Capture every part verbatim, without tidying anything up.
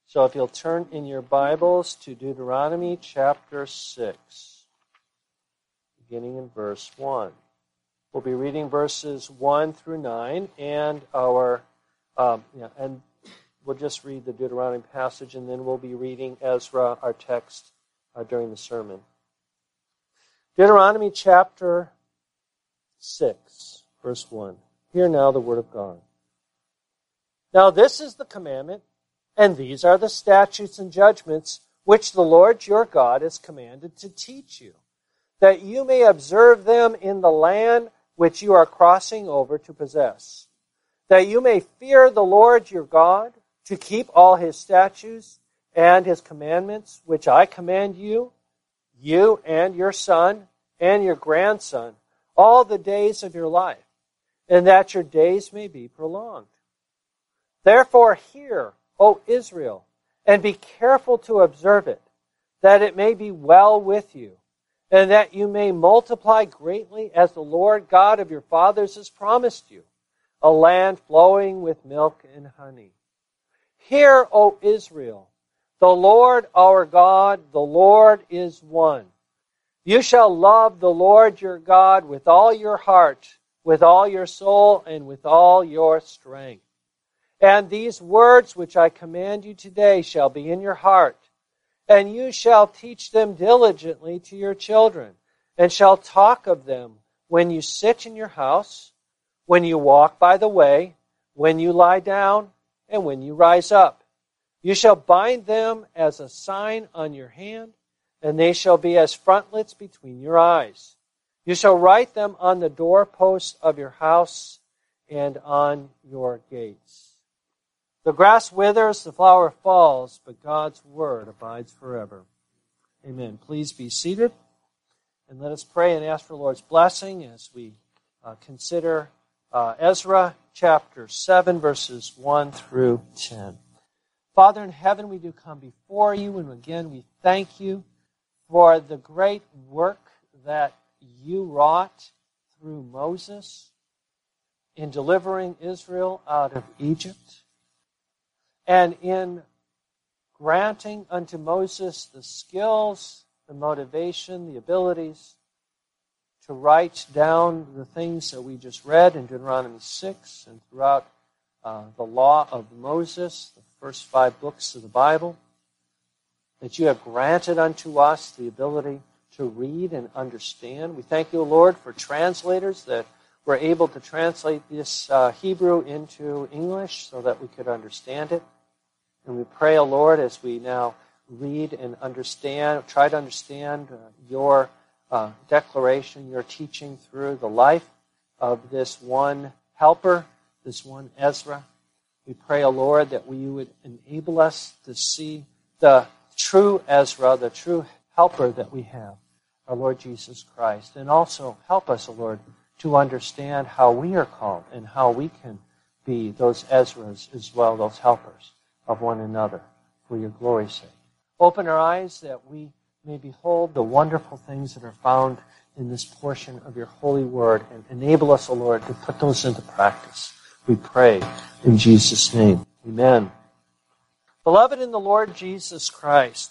So if you'll turn in your Bibles to Deuteronomy chapter six, beginning in verse one. We'll be reading verses one through nine, and our um, yeah, and we'll just read the Deuteronomy passage, and then we'll be reading Ezra, our text, uh, during the sermon. Deuteronomy chapter six, verse one. Hear now the word of God. Now this is the commandment, and these are the statutes and judgments which the Lord your God has commanded to teach you, that you may observe them in the land which you are crossing over to possess, that you may fear the Lord your God, to keep all his statutes and his commandments, which I command you, you and your son and your grandson, all the days of your life, and that your days may be prolonged. Therefore hear, O Israel, and be careful to observe it, that it may be well with you, and that you may multiply greatly as the Lord God of your fathers has promised you, a land flowing with milk and honey. Hear, O Israel, the Lord our God, the Lord is one. You shall love the Lord your God with all your heart, with all your soul, and with all your strength. And these words which I command you today shall be in your heart, and you shall teach them diligently to your children, and shall talk of them when you sit in your house, when you walk by the way, when you lie down, and when you rise up. You shall bind them as a sign on your hand, and they shall be as frontlets between your eyes. You shall write them on the doorposts of your house and on your gates. The grass withers, the flower falls, but God's word abides forever. Amen. Please be seated, and let us pray and ask for the Lord's blessing as we uh, consider uh, Ezra chapter seven, verses one through ten. Father in heaven, we do come before you, and again we thank you for the great work that you wrought through Moses in delivering Israel out of Egypt, and in granting unto Moses the skills, the motivation, the abilities to write down the things that we just read in Deuteronomy six and throughout uh, the law of Moses, the first five books of the Bible, that you have granted unto us the ability to read and understand. We thank you, Lord, for translators that were able to translate this uh, Hebrew into English so that we could understand it. And we pray, O Lord, as we now read and understand, try to understand uh, your uh, declaration, your teaching through the life of this one helper, this one Ezra. We pray, O Lord, that we would enable us to see the true Ezra, the true helper that we have, our Lord Jesus Christ. And also help us, O Lord, to understand how we are called and how we can be those Ezras as well, those helpers of one another for your glory's sake. Open our eyes that we may behold the wonderful things that are found in this portion of your holy word, and enable us, O Lord, to put those into practice. We pray in Jesus' name. Amen. Beloved in the Lord Jesus Christ,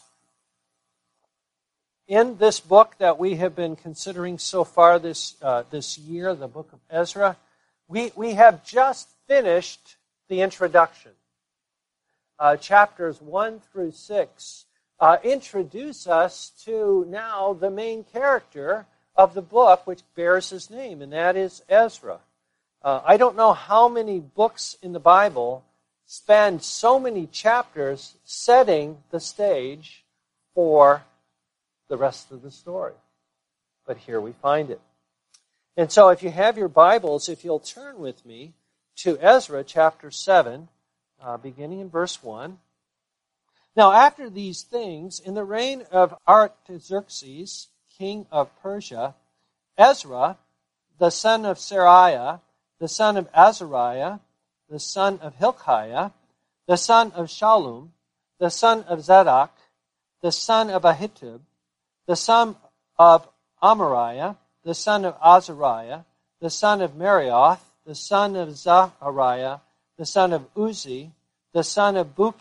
in this book that we have been considering so far this uh, this year, the book of Ezra, we, we have just finished the introduction. Uh, chapters one through six uh, introduce us to now the main character of the book which bears his name, and that is Ezra. Uh, I don't know how many books in the Bible spend so many chapters setting the stage for the rest of the story. But here we find it. And so if you have your Bibles, if you'll turn with me to Ezra chapter seven, Uh, beginning in verse one. Now after these things, in the reign of Artaxerxes, king of Persia, Ezra, the son of Seraiah, the son of Azariah, the son of Hilkiah, the son of Shallum, the son of Zadok, the son of Ahitub, the son of Amariah, the son of Azariah, the son of Marioth, the son of Zachariah, the son of Uzzi, the son of Buki,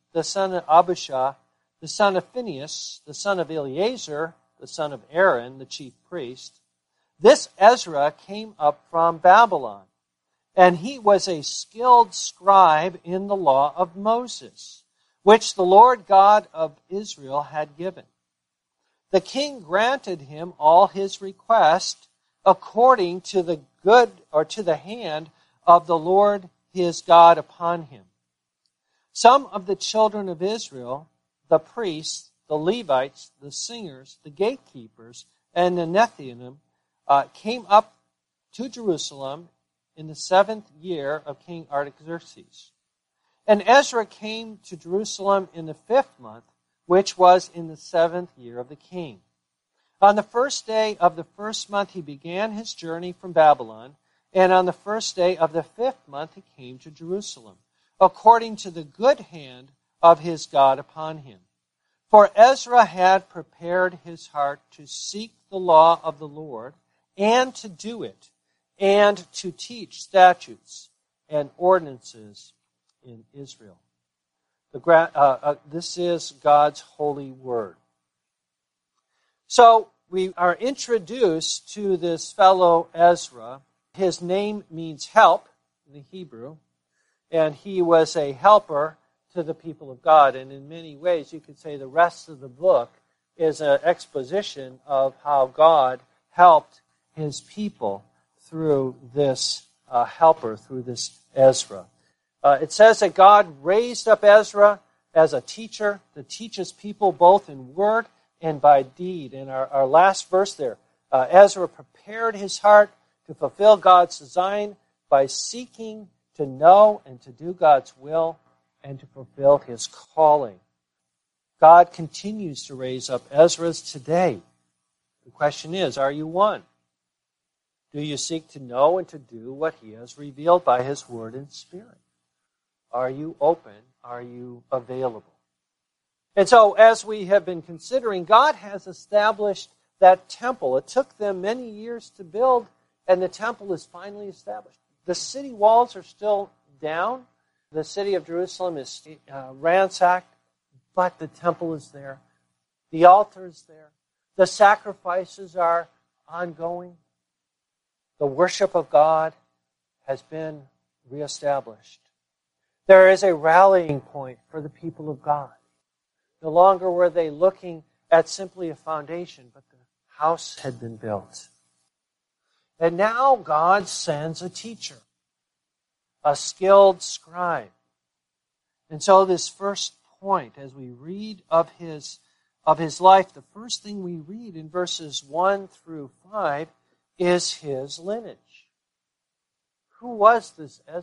the son of Abishua, the son of Phinehas, the son of Eleazar, the son of Aaron, the chief priest. This Ezra came up from Babylon, and he was a skilled scribe in the law of Moses, which the Lord God of Israel had given. The king granted him all his requests according to the good or to the hand of the Lord his God upon him. Some of the children of Israel, the priests, the Levites, the singers, the gatekeepers, and the Nethinim, uh, came up to Jerusalem in the seventh year of King Artaxerxes. And Ezra came to Jerusalem in the fifth month, which was in the seventh year of the king. On the first day of the first month he began his journey from Babylon, and on the first day of the fifth month he came to Jerusalem, according to the good hand of his God upon him. For Ezra had prepared his heart to seek the law of the Lord, and to do it, and to teach statutes and ordinances in Israel. The, uh, uh, this is God's holy word. So we are introduced to this fellow Ezra. His name means help in the Hebrew, and he was a helper to the people of God. And in many ways, you could say the rest of the book is an exposition of how God helped his people through this uh, helper, through this Ezra. Uh, it says that God raised up Ezra as a teacher to teach his people both in word and by deed. In our, our last verse there, uh, Ezra prepared his heart to fulfill God's design by seeking to know and to do God's will and to fulfill his calling. God continues to raise up Ezras today. The question is, are you one? Do you seek to know and to do what he has revealed by his word and spirit? Are you open? Are you available? And so, as we have been considering, God has established that temple. It took them many years to build, and the temple is finally established. The city walls are still down. The city of Jerusalem is uh, ransacked, but the temple is there. The altar is there. The sacrifices are ongoing. The worship of God has been reestablished. There is a rallying point for the people of God. No longer were they looking at simply a foundation, but the house had been built. And now God sends a teacher, a skilled scribe. And so this first point, as we read of his, of his life, the first thing we read in verses one through five is his lineage. Who was this Ezra?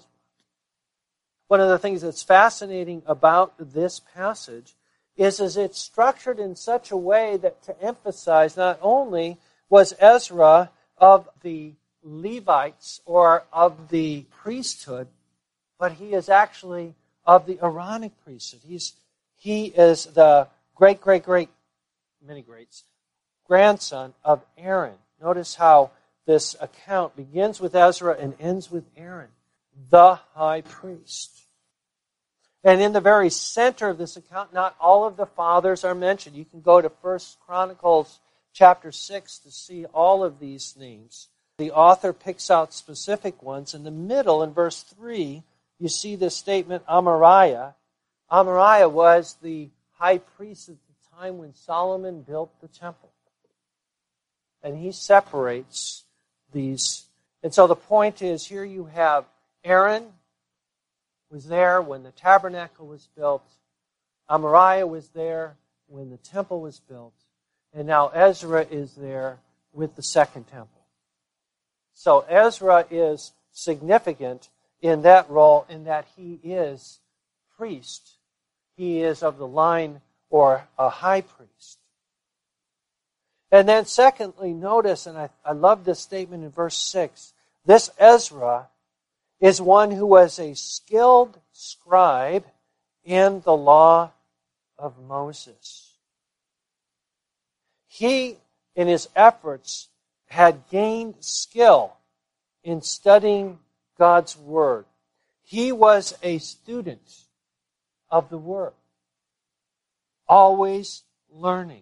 One of the things that's fascinating about this passage is, is it's structured in such a way that to emphasize not only was Ezra of the Levites or of the priesthood, but he is actually of the Aaronic priesthood. He's, he is the great, great, great, many greats, grandson of Aaron. Notice how this account begins with Ezra and ends with Aaron, the high priest. And in the very center of this account, not all of the fathers are mentioned. You can go to First Chronicles chapter six to see all of these names. The author picks out specific ones. In the middle, in verse three, you see this statement, Amariah. Amariah was the high priest at the time when Solomon built the temple. And he separates these. And so the point is, here you have Aaron was there when the tabernacle was built. Amariah was there when the temple was built. And now Ezra is there with the second temple. So Ezra is significant in that role in that he is priest. He is of the line or a high priest. And then secondly, notice, and I, I love this statement in verse six, this Ezra is one who was a skilled scribe in the law of Moses. He, in his efforts, had gained skill in studying God's Word. He was a student of the Word. always learning.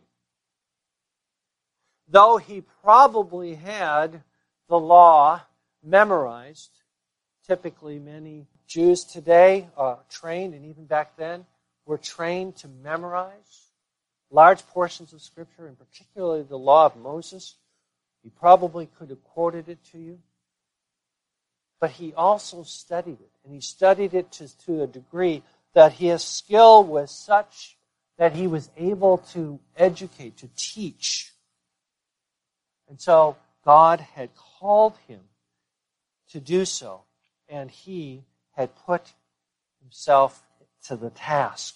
Though he probably had the law memorized, typically many Jews today are trained, and even back then, were trained to memorize large portions of Scripture, and particularly the law of Moses. He probably could have quoted it to you. But he also studied it, and he studied it to, to a degree that his skill was such that he was able to educate, to teach. And so God had called him to do so, and he had put himself to the task.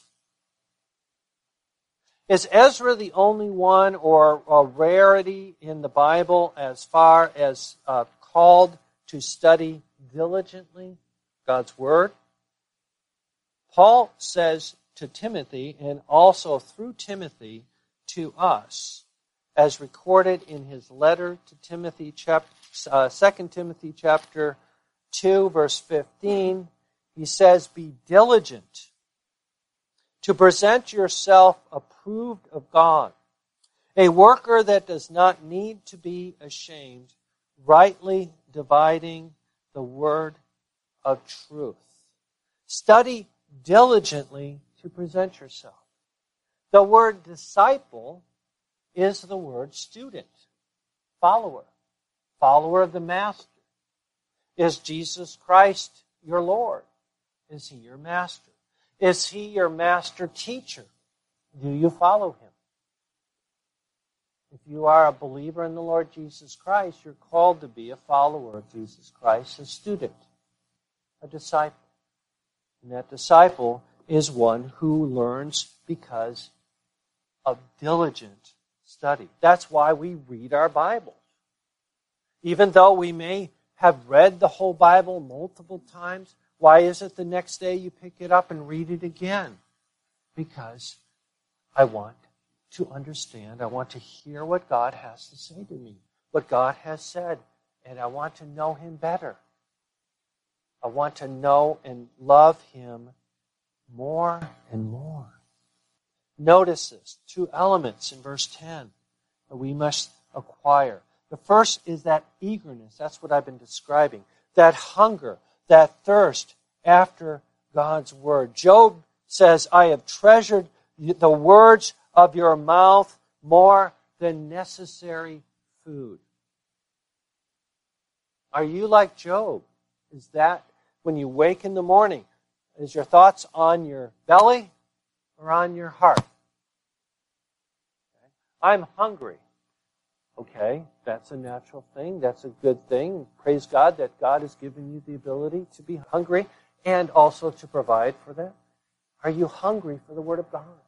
Is Ezra the only one or a rarity in the Bible as far as uh, called to study diligently God's Word? Paul says to Timothy, and also through Timothy to us, as recorded in his letter to Timothy, chapter, uh, Second Timothy chapter two, verse fifteen, he says, "Be diligent to present yourself approved of God, a worker that does not need to be ashamed, rightly dividing the word of truth." Study diligently to present yourself. The word disciple is the word student, follower, follower of the Master. Is Jesus Christ your Lord? Is he your Master? Is he your master teacher? Do you follow him? If you are a believer in the Lord Jesus Christ, you're called to be a follower of Jesus Christ, a student, a disciple. And that disciple is one who learns because of diligent study. That's why we read our Bible. Even though we may have read the whole Bible multiple times, why is it the next day you pick it up and read it again? Because I want to understand, I want to hear what God has to say to me, what God has said, and I want to know him better. I want to know and love him more and more. Notice this, two elements in verse ten that we must acquire. The first is that eagerness. That's what I've been describing. That hunger, that thirst after God's word. Job says, "I have treasured the words of your mouth more than necessary food." Are you like Job? Is that when you wake in the morning, is your thoughts on your belly or on your heart? Okay. I'm hungry. Okay, that's a natural thing. That's a good thing. Praise God that God has given you the ability to be hungry and also to provide for that. Are you hungry for the Word of God?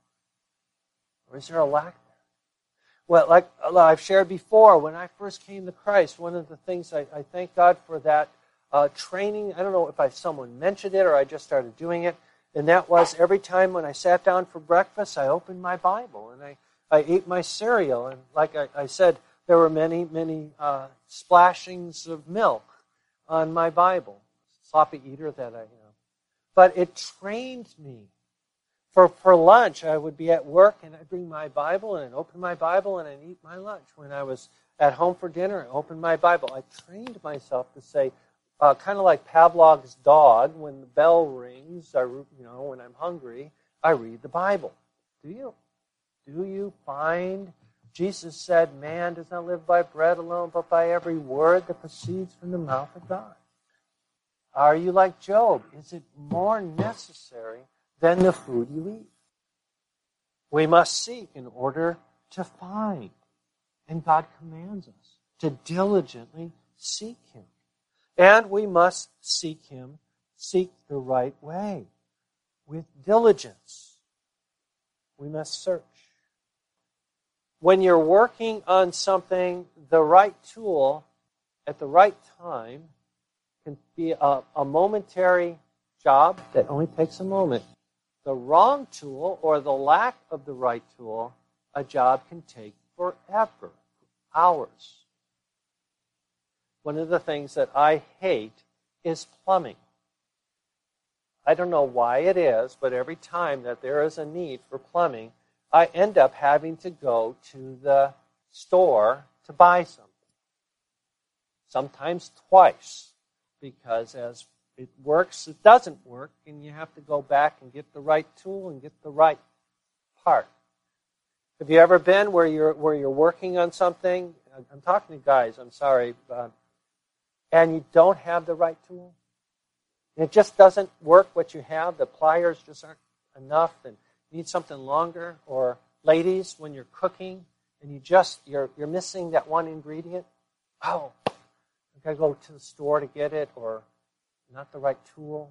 Or is there a lack there? Well, like I've shared before, when I first came to Christ, one of the things I, I thank God for that uh, training, I don't know if I someone mentioned it or I just started doing it, and that was every time when I sat down for breakfast, I opened my Bible and I, I ate my cereal. And like I, I said, there were many, many uh, splashings of milk on my Bible. Sloppy eater that I am. But it trained me. For, for lunch, I would be at work and I'd bring my Bible and I'd open my Bible and I'd eat my lunch. When I was at home for dinner, I opened my Bible. I trained myself to say, uh, kind of like Pavlov's dog, when the bell rings, I, you know, when I'm hungry, I read the Bible. Do you? Do you find... Jesus said, "Man does not live by bread alone, but by every word that proceeds from the mouth of God." Are you like Job? Is it more necessary than the food you eat? We must seek in order to find. And God commands us to diligently seek him. And we must seek him, seek the right way, with diligence. We must search. When you're working on something, the right tool at the right time can be a, a momentary job that only takes a moment. The wrong tool or the lack of the right tool, a job can take forever, hours. One of the things that I hate is plumbing. I don't know why it is, but every time that there is a need for plumbing, I end up having to go to the store to buy something. Sometimes twice, because as it works, it doesn't work, and you have to go back and get the right tool and get the right part. Have you ever been where you're where you're working on something? I'm talking to guys, I'm sorry, uh, and you don't have the right tool? It just doesn't work what you have. The pliers just aren't enough and you need something longer. Or ladies, when you're cooking and you just you're you're missing that one ingredient. Oh, I gotta go to the store to get it, or not the right tool.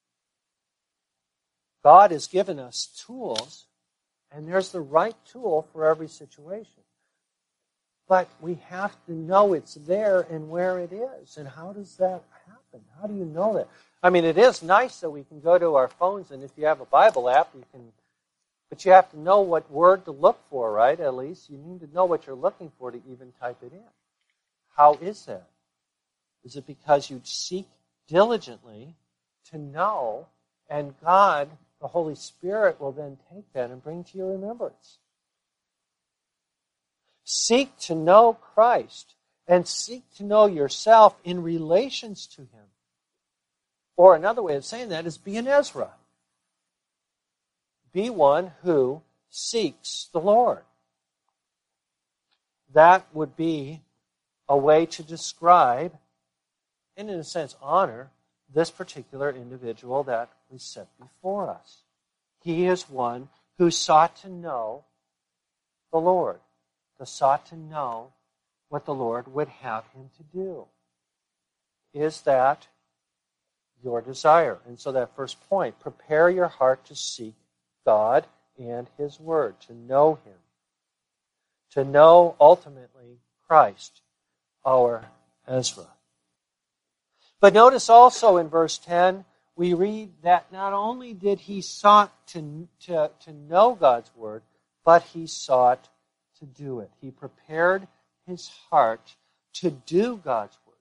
God has given us tools, and there's the right tool for every situation. But we have to know it's there and where it is. And how does that happen? How do you know that? I mean, it is nice that we can go to our phones, and if you have a Bible app, you can, but you have to know what word to look for, right? At least you need to know what you're looking for to even type it in. How is that? Is it because you seek diligently to know, and God, the Holy Spirit, will then take that and bring to your remembrance? Seek to know Christ and seek to know yourself in relations to Him. Or another way of saying that is be an Ezra. Be one who seeks the Lord. That would be a way to describe, and in a sense honor, this particular individual that we set before us. He is one who sought to know the Lord, who sought to know what the Lord would have him to do. Is that your desire? And so that first point, prepare your heart to seek God and His Word, to know Him, to know ultimately Christ, our Ezra. But notice also in verse ten, we read that not only did he sought to, to, to know God's Word, but he sought to do it. He prepared his heart to do God's Word.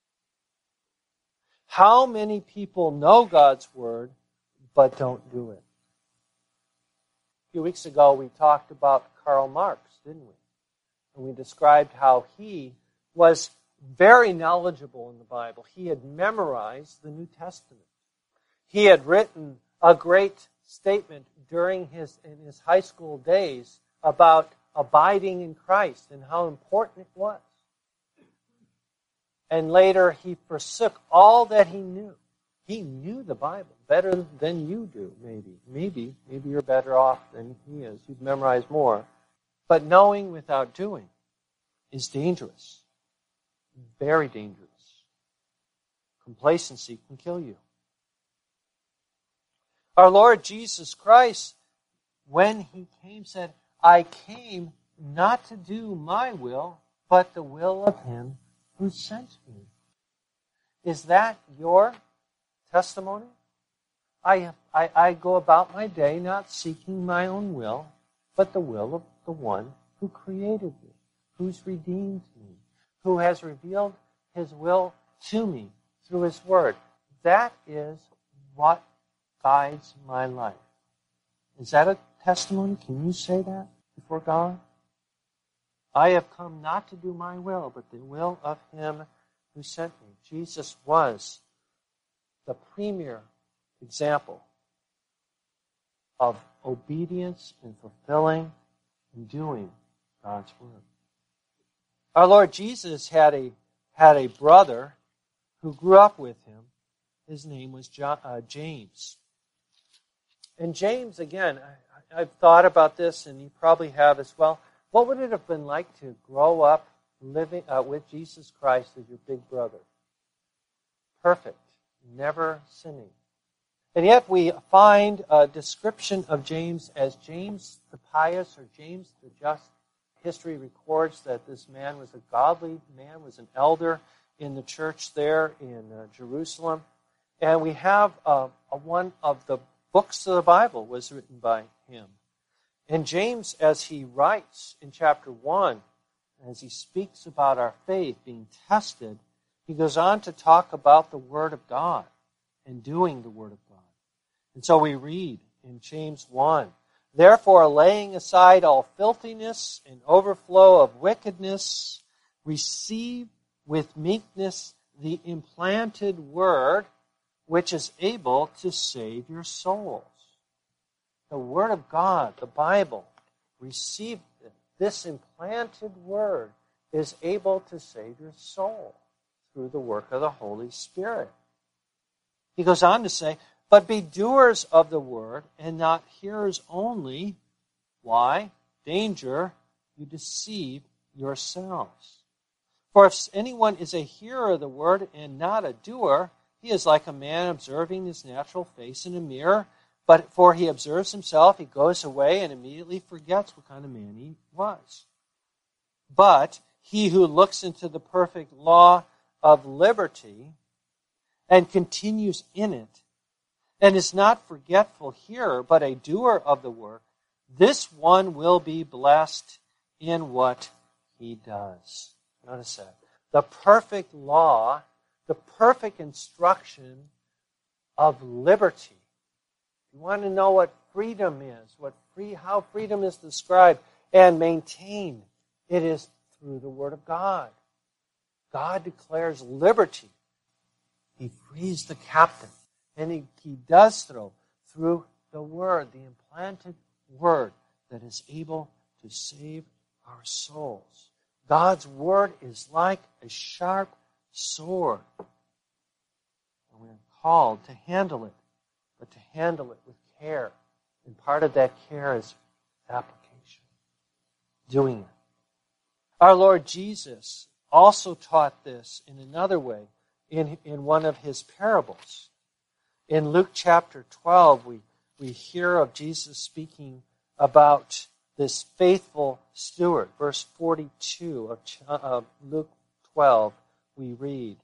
How many people know God's Word but don't do it? A few weeks ago we talked about Karl Marx, didn't we? And we described how he was very knowledgeable in the Bible. He had memorized the New Testament. He had written a great statement during his in his high school days about abiding in Christ and how important it was. And later he forsook all that he knew. He knew the Bible better than you do, maybe. Maybe. Maybe you're better off than he is. You've memorized more. But knowing without doing is dangerous. Very dangerous. Complacency can kill you. Our Lord Jesus Christ, when He came, said, I came not to do my will, but the will of Him who sent me. Is that your testimony? I, I, I go about my day not seeking my own will, but the will of the one who created me, who's redeemed me, who has revealed His will to me through His Word. That is what guides my life. Is that a testimony? Can you say that before God? I have come not to do my will, but the will of Him who sent me. Jesus was the premier example of obedience and fulfilling and doing God's Word. Our Lord Jesus had a had a brother who grew up with him. His name was John, uh, James. And James, again, I, I've thought about this, and you probably have as well. What would it have been like to grow up living uh, with Jesus Christ as your big brother? Perfect, never sinning. And yet we find a description of James as James the pious or James the just. History records that this man was a godly man, was an elder in the church there in uh, Jerusalem. And we have uh, a, one of the books of the Bible was written by him. And James, as he writes in chapter one, as he speaks about our faith being tested, he goes on to talk about the Word of God and doing the Word of God. And so we read in James one, Therefore, laying aside all filthiness and overflow of wickedness, receive with meekness the implanted word, which is able to save your souls. The Word of God, the Bible, receive it. This implanted word is able to save your soul through the work of the Holy Spirit. He goes on to say, but be doers of the word and not hearers only. Why? Danger, you deceive yourselves. For if anyone is a hearer of the word and not a doer, he is like a man observing his natural face in a mirror. But for he observes himself, he goes away and immediately forgets what kind of man he was. But he who looks into the perfect law of liberty and continues in it, and is not forgetful hearer, but a doer of the work, this one will be blessed in what he does. Notice that. The perfect law, the perfect instruction of liberty. You want to know what freedom is, what free, how freedom is described and maintained. It is through the Word of God. God declares liberty. He frees the captive. And he, he does so through the Word, the implanted Word that is able to save our souls. God's Word is like a sharp sword. And we are called to handle it, but to handle it with care. And part of that care is application, doing it. Our Lord Jesus also taught this in another way, in, in one of his parables. In Luke chapter twelve, we, we hear of Jesus speaking about this faithful steward. Verse forty-two of uh, Luke twelve, we read,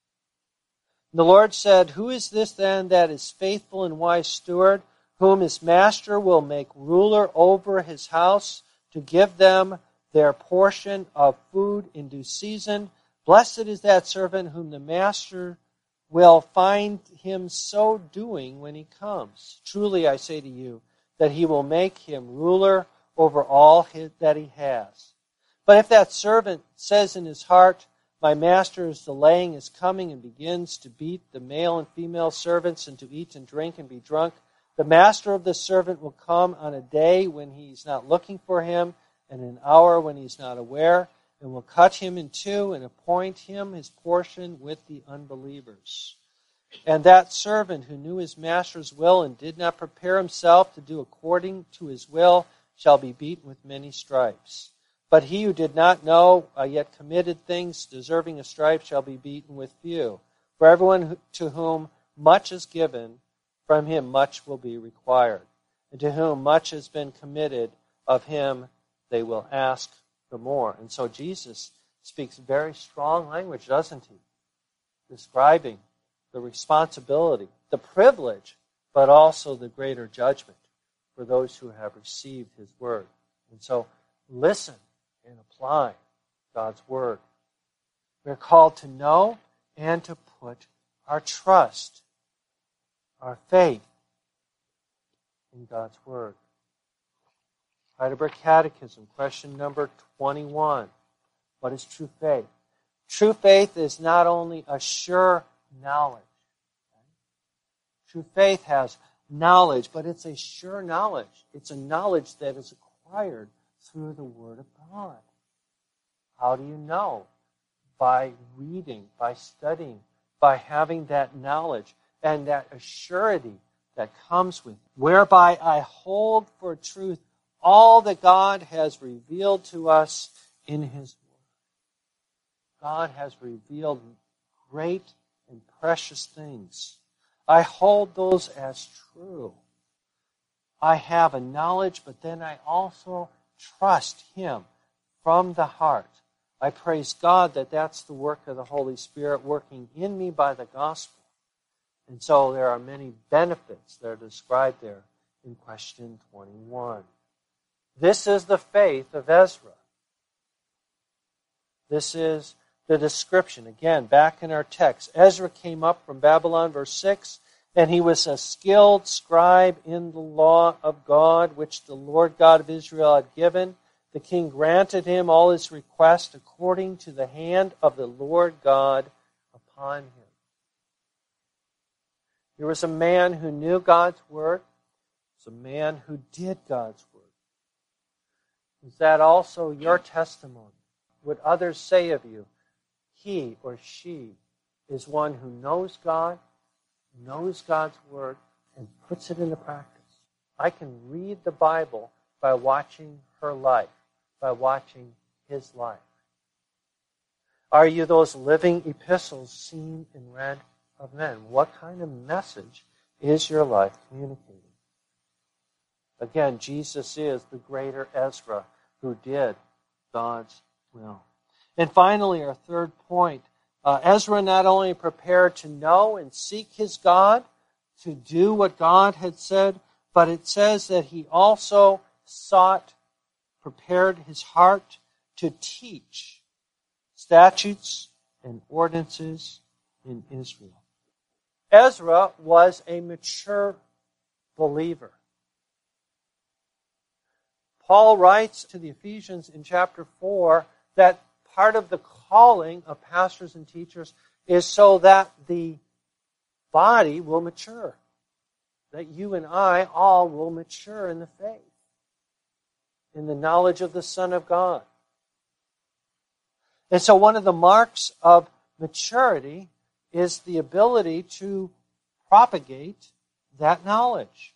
the Lord said, who is this then that is faithful and wise steward, whom his master will make ruler over his house, to give them their portion of food in due season? Blessed is that servant whom the master will find him so doing when he comes. Truly I say to you, that he will make him ruler over all his, that he has. But if that servant says in his heart, my master is delaying his coming, and begins to beat the male and female servants, and to eat and drink and be drunk, the master of the servant will come on a day when he's not looking for him, and an hour when he's not aware, and will cut him in two and appoint him his portion with the unbelievers. And that servant who knew his master's will and did not prepare himself to do according to his will shall be beaten with many stripes. But he who did not know, uh, yet committed things deserving a stripe, shall be beaten with few. For everyone to whom much is given, from him much will be required. And to whom much has been committed, of him they will ask the more. And so Jesus speaks very strong language, doesn't he? Describing the responsibility, the privilege, but also the greater judgment for those who have received his word. And so listen and apply God's word. We're called to know and to put our trust, our faith in God's word. Heidelberg Catechism, question number twenty-one. What is true faith? True faith is not only a sure knowledge. True faith has knowledge, but it's a sure knowledge. It's a knowledge that is acquired through the Word of God. How do you know? By reading, by studying, by having that knowledge and that assurity that comes with it, whereby I hold for truth all that God has revealed to us in his word. God has revealed great and precious things. I hold those as true. I have a knowledge, but then I also trust him from the heart. I praise God that that's the work of the Holy Spirit working in me by the gospel. And so there are many benefits that are described there in question twenty-one. This is the faith of Ezra. This is the description. Again, back in our text, Ezra came up from Babylon, verse six, And he was a skilled scribe in the law of God, which the Lord God of Israel had given. The king granted him all his requests according to the hand of the Lord God upon him. Here was a man who knew God's word. He was a man who did God's word. Is that also your testimony? Would others say of you, he or she is one who knows God, knows God's word, and puts it into practice? I can read the Bible by watching her life, by watching his life. Are you those living epistles seen and read of men? What kind of message is your life communicating? Again, Jesus is the greater Ezra who did God's will. And finally, our third point, uh, Ezra not only prepared to know and seek his God, to do what God had said, but it says that he also sought, prepared his heart to teach statutes and ordinances in Israel. Ezra was a mature believer. Paul writes to the Ephesians in chapter four that part of the calling of pastors and teachers is so that the body will mature, that you and I all will mature in the faith, in the knowledge of the Son of God. And so one of the marks of maturity is the ability to propagate that knowledge.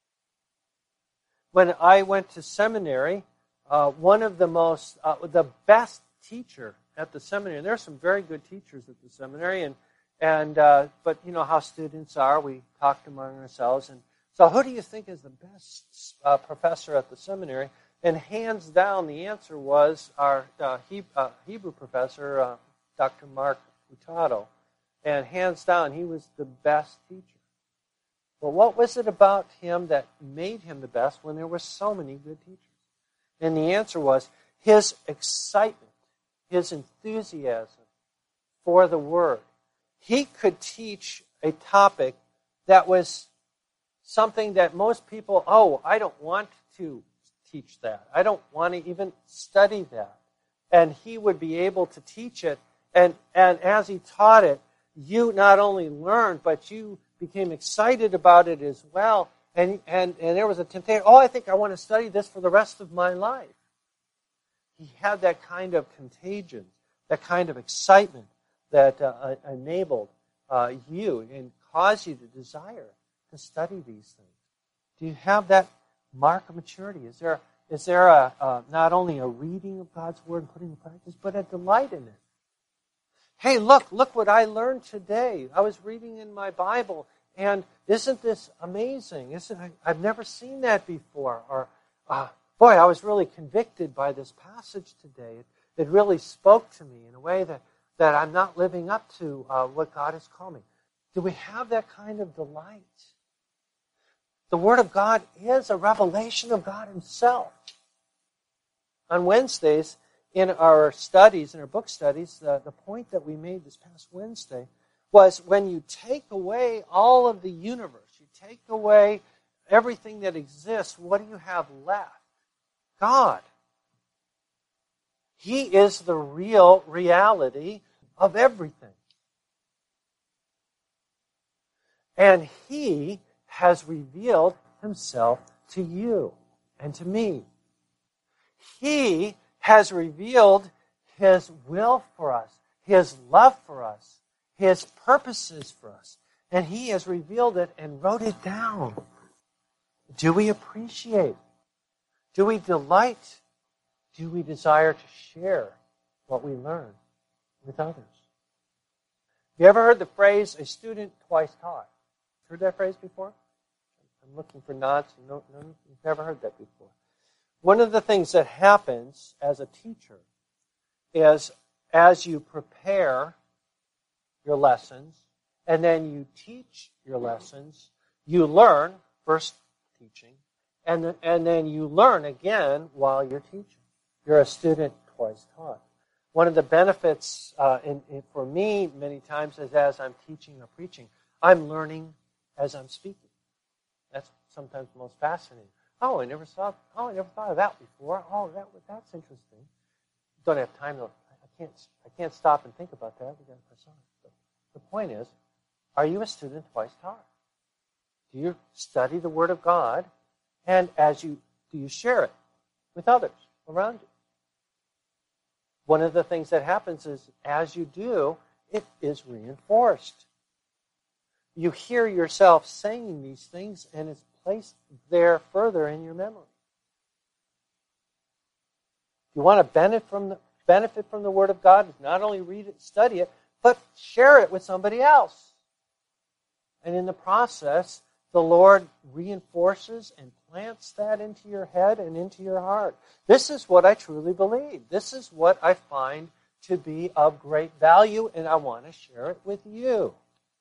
When I went to seminary, uh, one of the most, uh, the best teacher at the seminary, and there are some very good teachers at the seminary, and and uh, but you know how students are, we talked among ourselves, and so who do you think is the best uh, professor at the seminary? And hands down, the answer was our uh, he, uh, Hebrew professor, uh, Doctor Mark Furtado, and hands down, he was the best teacher. But what was it about him that made him the best when there were so many good teachers? And the answer was his excitement, his enthusiasm for the Word. He could teach a topic that was something that most people, oh, I don't want to teach that. I don't want to even study that. And he would be able to teach it. And, and as he taught it, you not only learned, but you became excited about it as well. And, and, and there was a temptation, oh, I think I want to study this for the rest of my life. He had that kind of contagion, that kind of excitement that uh, enabled uh, you and caused you to desire to study these things. Do you have that mark of maturity? Is there is there a, uh, not only a reading of God's Word and putting it in practice, but a delight in it? Hey, look, look what I learned today. I was reading in my Bible, and isn't this amazing? Isn't I, I've never seen that before. Or, uh, boy, I was really convicted by this passage today. It, it really spoke to me in a way that, that I'm not living up to uh, what God has called me. Do we have that kind of delight? The Word of God is a revelation of God Himself. On Wednesdays, in our studies, in our book studies, uh, the point that we made this past Wednesday was when you take away all of the universe, you take away everything that exists, what do you have left? God. He is the real reality of everything. And He has revealed Himself to you and to me. He has revealed His will for us, His love for us, His purposes for us. And He has revealed it and wrote it down. Do we appreciate? Do we delight? Do we desire to share what we learn with others? Have you ever heard the phrase, a student twice taught? Heard that phrase before? I'm looking for nods. No, no, you've never heard that before. One of the things that happens as a teacher is as you prepare your lessons and then you teach your lessons, you learn, first teaching, and, and then you learn again while you're teaching. You're a student twice taught. One of the benefits uh, in, in, for me many times is as I'm teaching or preaching, I'm learning as I'm speaking. That's sometimes the most fascinating. Oh, I never saw, oh, I never thought of that before. Oh, that that's interesting. Don't have time to, I can't, I can't stop and think about that. We got to press on. But the point is, are you a student twice taught? Do you study the Word of God, and as you do you share it with others around you? One of the things that happens is, as you do, it is reinforced. You hear yourself saying these things, and it's placed there further in your memory. If you want to benefit from the, benefit from the Word of God, not only read it, study it, but share it with somebody else. And in the process, the Lord reinforces and plants that into your head and into your heart. This is what I truly believe. This is what I find to be of great value, and I want to share it with you.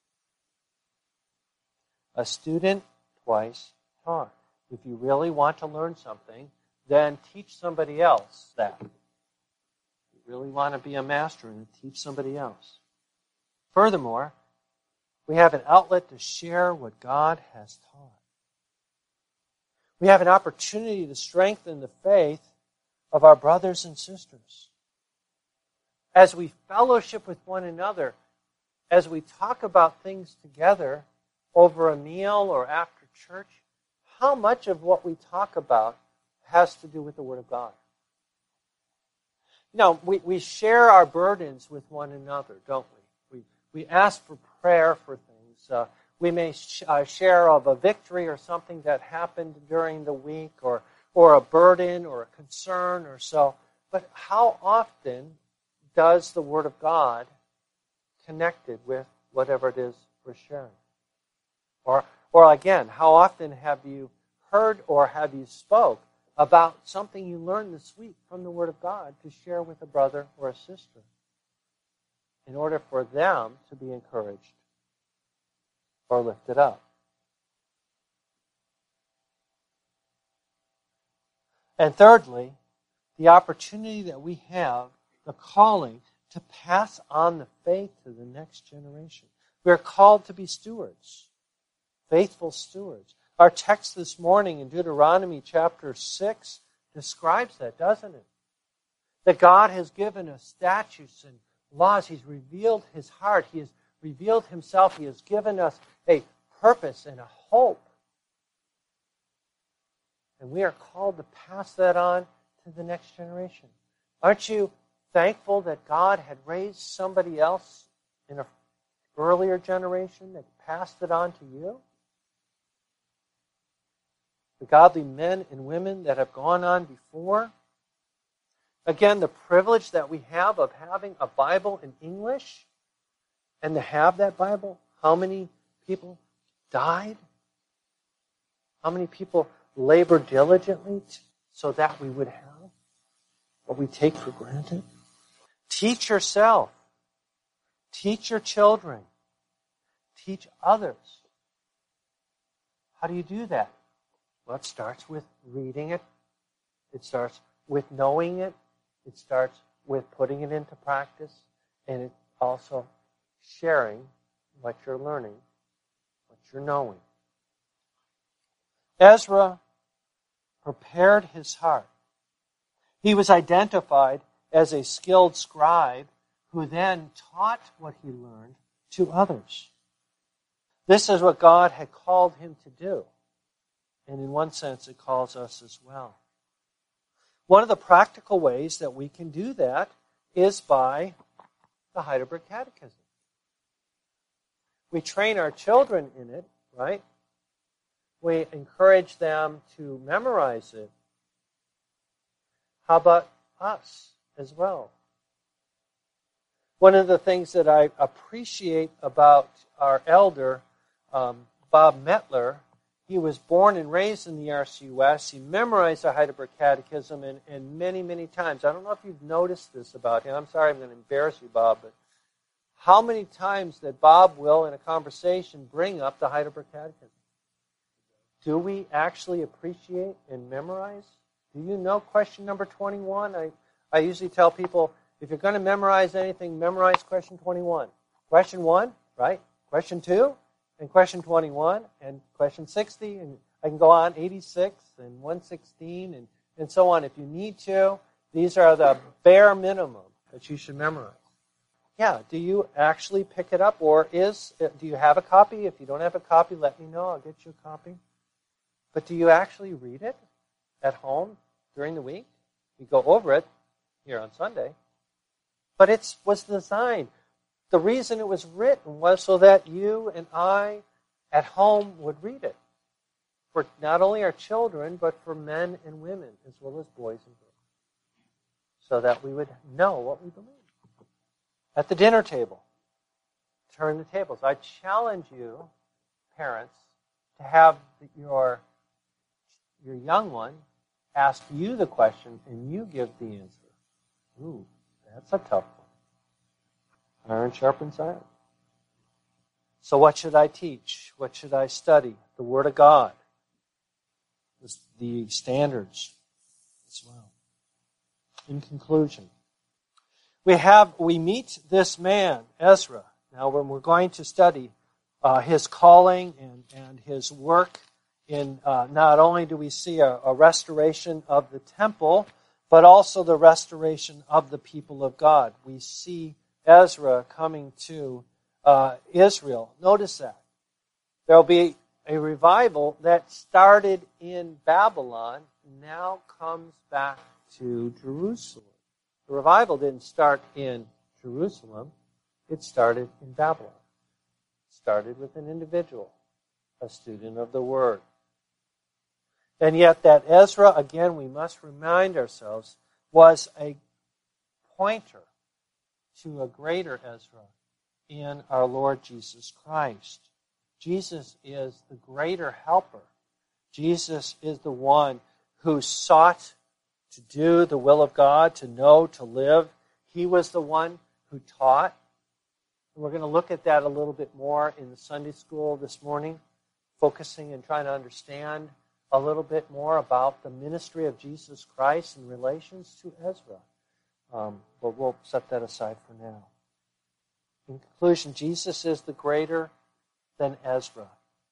A student twice taught. If you really want to learn something, then teach somebody else that. If you really want to be a master, and teach somebody else. Furthermore, we have an outlet to share what God has taught. We have an opportunity to strengthen the faith of our brothers and sisters. As we fellowship with one another, as we talk about things together over a meal or after church, how much of what we talk about has to do with the Word of God? You know, we, we share our burdens with one another, don't we? We, we ask for prayer for things. Uh, we may sh- uh, share of a victory or something that happened during the week, or, or a burden or a concern or so. But how often does the Word of God connected with whatever it is we're sharing? Or, or again, how often have you heard or have you spoke about something you learned this week from the Word of God to share with a brother or a sister in order for them to be encouraged or lifted up? And thirdly, the opportunity that we have, the calling to pass on the faith to the next generation. We are called to be stewards, faithful stewards. Our text this morning in Deuteronomy chapter six describes that, doesn't it? That God has given us statutes and laws. He's revealed His heart. He has revealed Himself. He has given us a purpose and a hope. And we are called to pass that on to the next generation. Aren't you thankful that God had raised somebody else in an earlier generation that passed it on to you? The godly men and women that have gone on before. Again, the privilege that we have of having a Bible in English, and to have that Bible, how many people died? How many people labored diligently so that we would have what we take for granted? Teach yourself. Teach your children. Teach others. How do you do that? Well, it starts with reading it. It starts with knowing it. It starts with putting it into practice. And it also sharing what you're learning, what you're knowing. Ezra prepared his heart. He was identified as a skilled scribe who then taught what he learned to others. This is what God had called him to do. And in one sense, it calls us as well. One of the practical ways that we can do that is by the Heidelberg Catechism. We train our children in it, right? We encourage them to memorize it. How about us as well? One of the things that I appreciate about our elder, um, Bob Mettler, he was born and raised in the R C U S. He memorized the Heidelberg Catechism and, and many, many times. I don't know if you've noticed this about him. I'm sorry I'm going to embarrass you, Bob, but how many times that Bob will, in a conversation, bring up the Heidelberg Catechism? Do we actually appreciate and memorize? Do you know question number twenty-one? I, I usually tell people, if you're going to memorize anything, memorize question twenty-one. Question one, right? Question two, and question twenty-one, and question sixty, and I can go on, eighty-six, and one sixteen, and, and so on if you need to. These are the bare minimum that you should memorize. Yeah, do you actually pick it up, or is do you have a copy? If you don't have a copy, let me know. I'll get you a copy. But do you actually read it at home during the week? We go over it here on Sunday. But it was designed. The reason it was written was so that you and I at home would read it. For not only our children, but for men and women, as well as boys and girls. So that we would know what we believe. At the dinner table, turn the tables. I challenge you, parents, to have your, your young one ask you the question and you give the answer. Ooh, that's a tough one. Iron sharpens iron. So what should I teach? What should I study? The Word of God. The standards as well. In conclusion, we have we meet this man, Ezra. Now when we're going to study uh, his calling and, and his work in uh, not only do we see a, a restoration of the temple, but also the restoration of the people of God. We see Ezra coming to uh, Israel. Notice that. There will be a revival that started in Babylon, now comes back to Jerusalem. The revival didn't start in Jerusalem. It started in Babylon. It started with an individual, a student of the Word. And yet that Ezra, again, we must remind ourselves, was a pointer to a greater Ezra in our Lord Jesus Christ. Jesus is the greater helper. Jesus is the one who sought to do the will of God, to know, to live. He was the one who taught. And we're going to look at that a little bit more in the Sunday school this morning, focusing and trying to understand a little bit more about the ministry of Jesus Christ in relations to Ezra. Um, but we'll set that aside for now. In conclusion, Jesus is the greater than Ezra.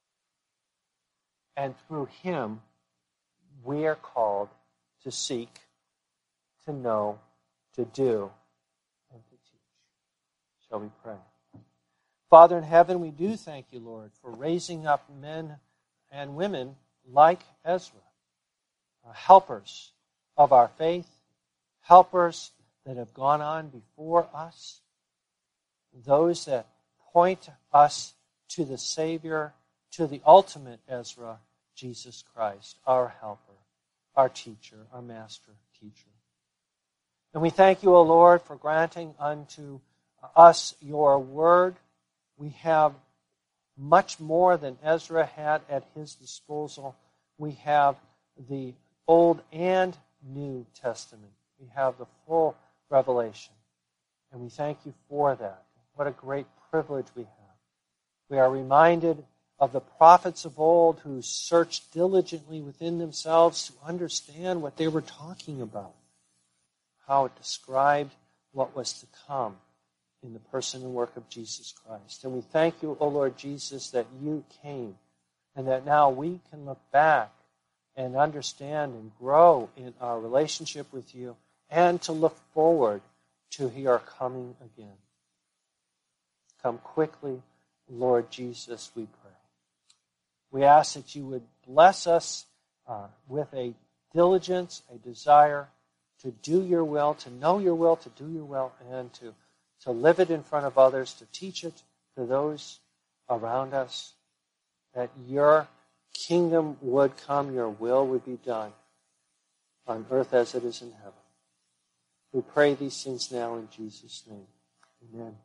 And through him, we are called to seek, to know, to do, and to teach. Shall we pray? Father in heaven, we do thank you, Lord, for raising up men and women like Ezra, helpers of our faith, helpers that have gone on before us, those that point us to the Savior, to the ultimate Ezra, Jesus Christ, our helper, our teacher, our master teacher. And we thank you, O Lord, for granting unto us your word. We have much more than Ezra had at his disposal. We have the Old and New Testament. We have the full revelation. And we thank you for that. What a great privilege we have. We are reminded of the prophets of old who searched diligently within themselves to understand what they were talking about, how it described what was to come in the person and work of Jesus Christ. And we thank you, O Lord Jesus, that you came and that now we can look back and understand and grow in our relationship with you and to look forward to your coming again. Come quickly, Lord Jesus, we pray. We ask that you would bless us uh, with a diligence, a desire to do your will, to know your will, to do your will, and to, to live it in front of others, to teach it to those around us, that your kingdom would come, your will would be done on earth as it is in heaven. We pray these things now in Jesus' name. Amen.